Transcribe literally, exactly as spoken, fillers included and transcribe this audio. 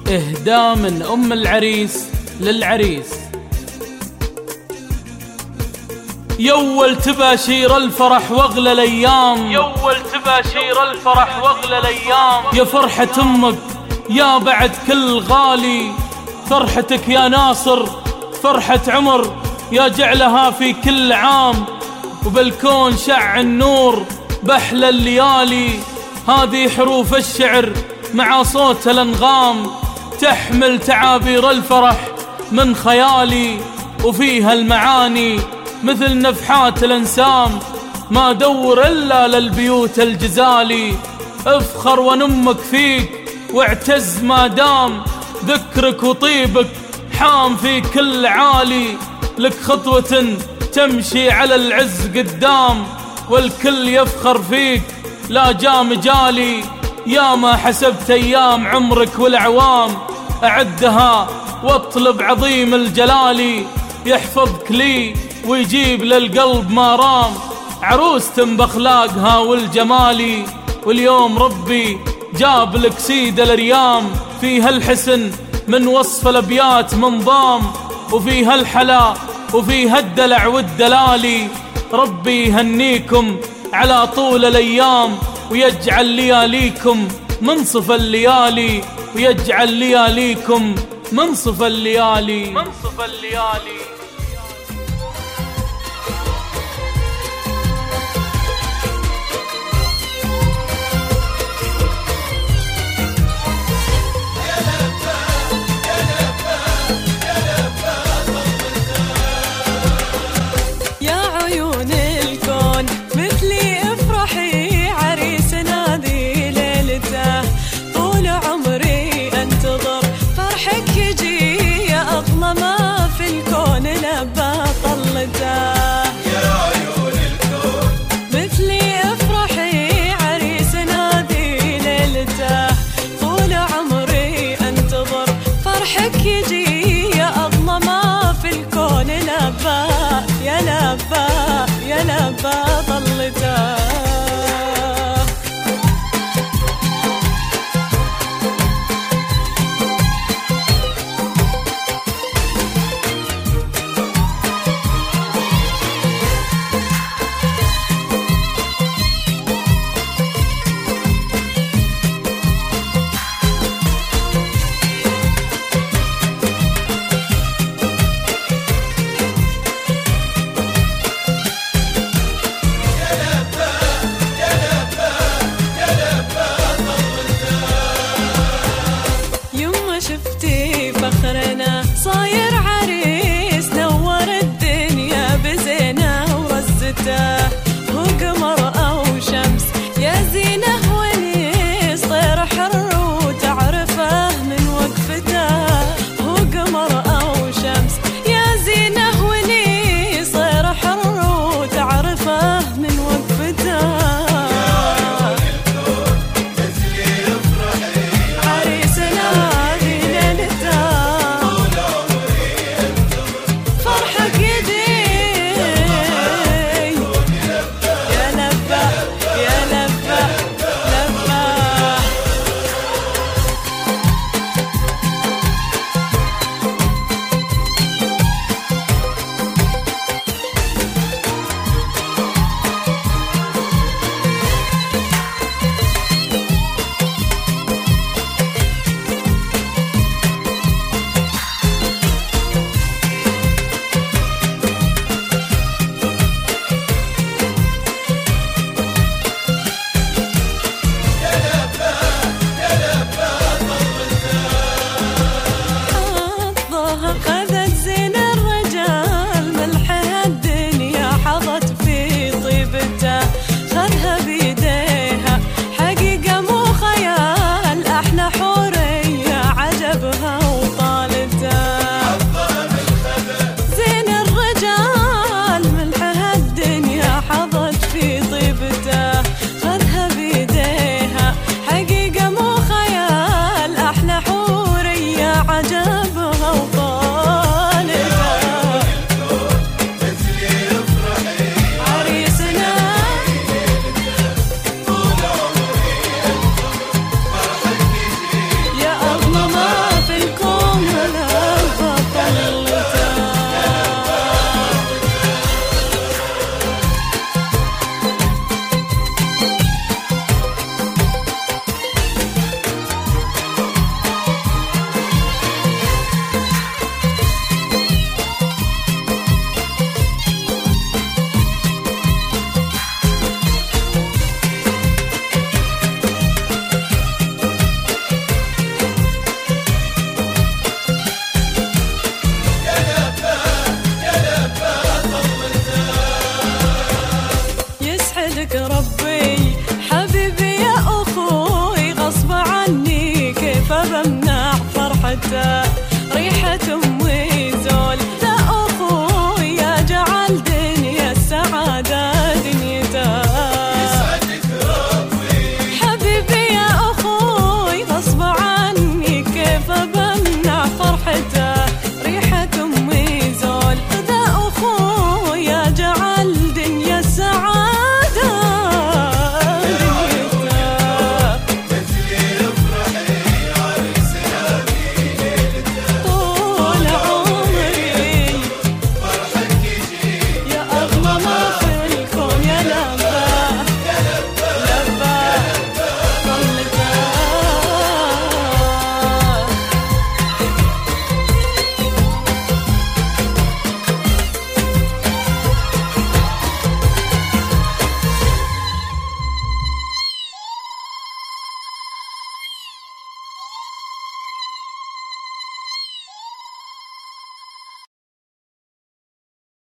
إهداء من أم العريس للعريس. يول تباشير الفرح واغلى الأيام، يول تباشير الفرح واغلى الأيام. يا فرحة أمك يا بعد كل غالي، فرحتك يا ناصر فرحة عمر، يا جعلها في كل عام، وبالكون شع النور بحلى الليالي. هذه حروف الشعر مع صوت الأنغام، تحمل تعابير الفرح من خيالي، وفيها المعاني مثل نفحات الانسام، ما دور إلا للبيوت الجزالي. افخر ونمك فيك واعتز ما دام، ذكرك وطيبك حام في كل عالي. لك خطوة تمشي على العز قدام، والكل يفخر فيك لا جا مجالي. يا ما حسبت أيام عمرك والأعوام، أعدها واطلب عظيم الجلال، يحفظك لي ويجيب للقلب ما رام، عروس بأخلاقها والجمال. واليوم ربي جاب لك سيد الأريام، فيها الحسن من وصف الأبيات منظام، وفيها الحلا وفيها الدلع والدلال. ربي يهنيكم على طول الأيام، ويجعل لياليكم منصف الليالي، ويجعل لياليكم منصف الليالي منصف الليالي. يا لبا ضلته. طلته ريحة